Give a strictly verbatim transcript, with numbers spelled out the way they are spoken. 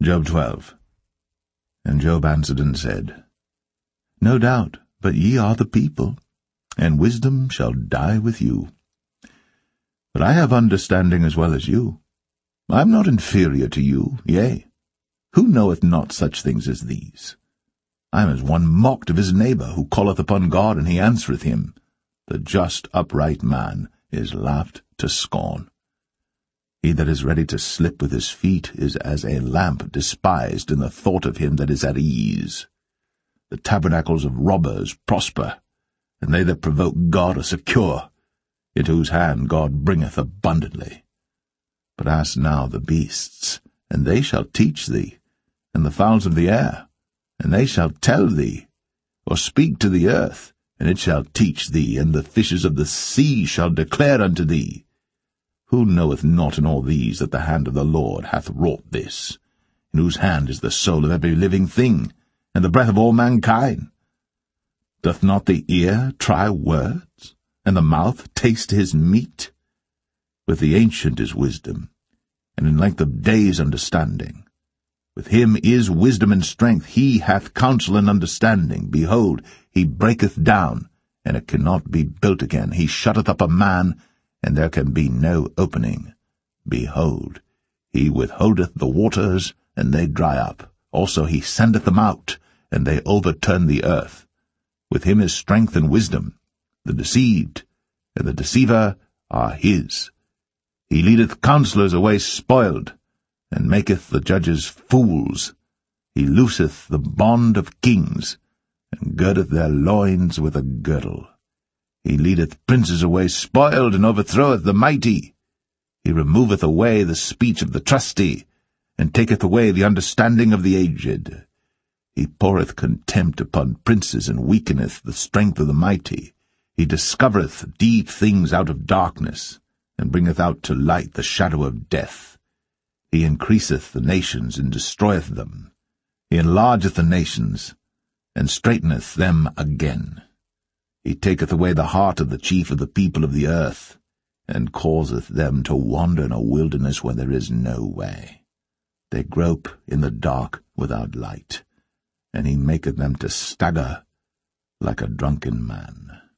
Job twelve. And Job answered and said, No doubt, but ye are the people, and wisdom shall die with you. But I have understanding as well as you. I am not inferior to you, yea, who knoweth not such things as these? I am as one mocked of his neighbour, who calleth upon God, and he answereth him. The just upright man is laughed to scorn. He that is ready to slip with his feet is as a lamp despised in the thought of him that is at ease. The tabernacles of robbers prosper, and they that provoke God are secure, into whose hand God bringeth abundantly. But ask now the beasts, and they shall teach thee, and the fowls of the air, and they shall tell thee, or speak to the earth, and it shall teach thee, and the fishes of the sea shall declare unto thee. Who knoweth not in all these that the hand of the Lord hath wrought this, in whose hand is the soul of every living thing, and the breath of all mankind? Doth not the ear try words, and the mouth taste his meat? With the ancient is wisdom, and in length of days understanding. With him is wisdom and strength, he hath counsel and understanding. Behold, he breaketh down, and it cannot be built again. He shutteth up a man, and there can be no opening. Behold, he withholdeth the waters, and they dry up. Also he sendeth them out, and they overturn the earth. With him is strength and wisdom. The deceived and the deceiver are his. He leadeth counselors away spoiled, and maketh the judges fools. He looseth the bond of kings, and girdeth their loins with a girdle. He leadeth princes away spoiled, and overthroweth the mighty. He removeth away the speech of the trusty, and taketh away the understanding of the aged. He poureth contempt upon princes, and weakeneth the strength of the mighty. He discovereth deep things out of darkness, and bringeth out to light the shadow of death. He increaseth the nations, and destroyeth them. He enlargeth the nations, and straiteneth them again. He taketh away the heart of the chief of the people of the earth, and causeth them to wander in a wilderness where there is no way. They grope in the dark without light, and he maketh them to stagger like a drunken man.